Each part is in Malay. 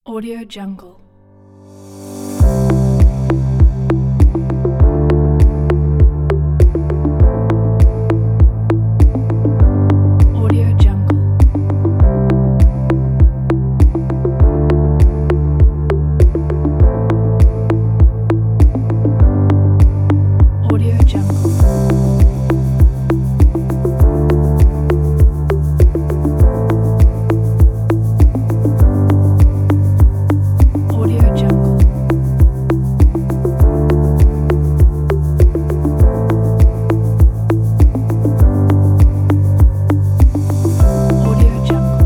Audio Jungle. Audio Jungle. Audio Jungle. Audio Jungle. Audio Jungle.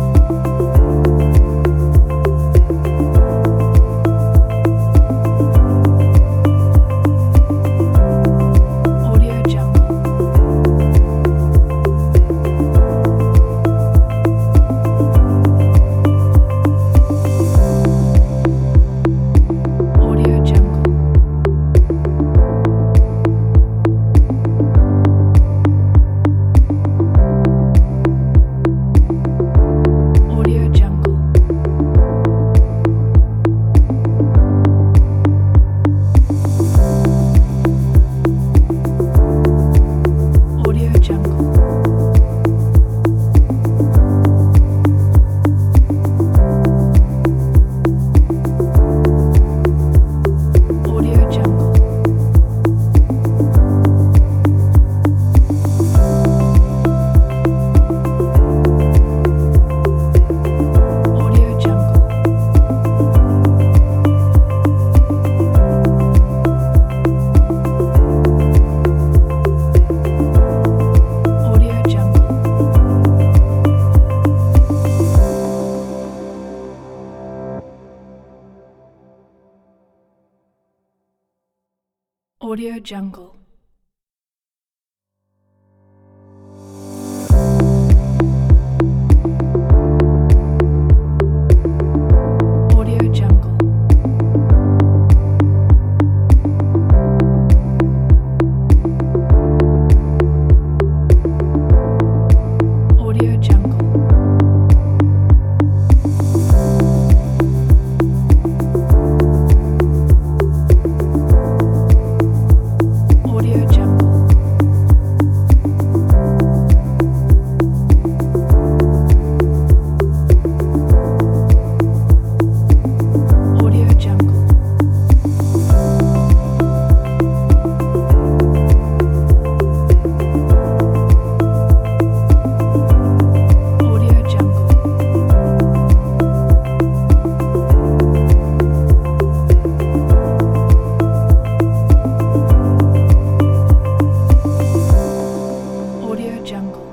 Audio Jungle. Audio Jungle. Audio Jungle. Audio Jungle. Audio Jungle. Audio Jungle. Audio Jungle. Audio Jungle. Audio Jungle. Audio Jungle. Audio Jungle. Audio Jungle. Audio Jungle. Audio Jungle.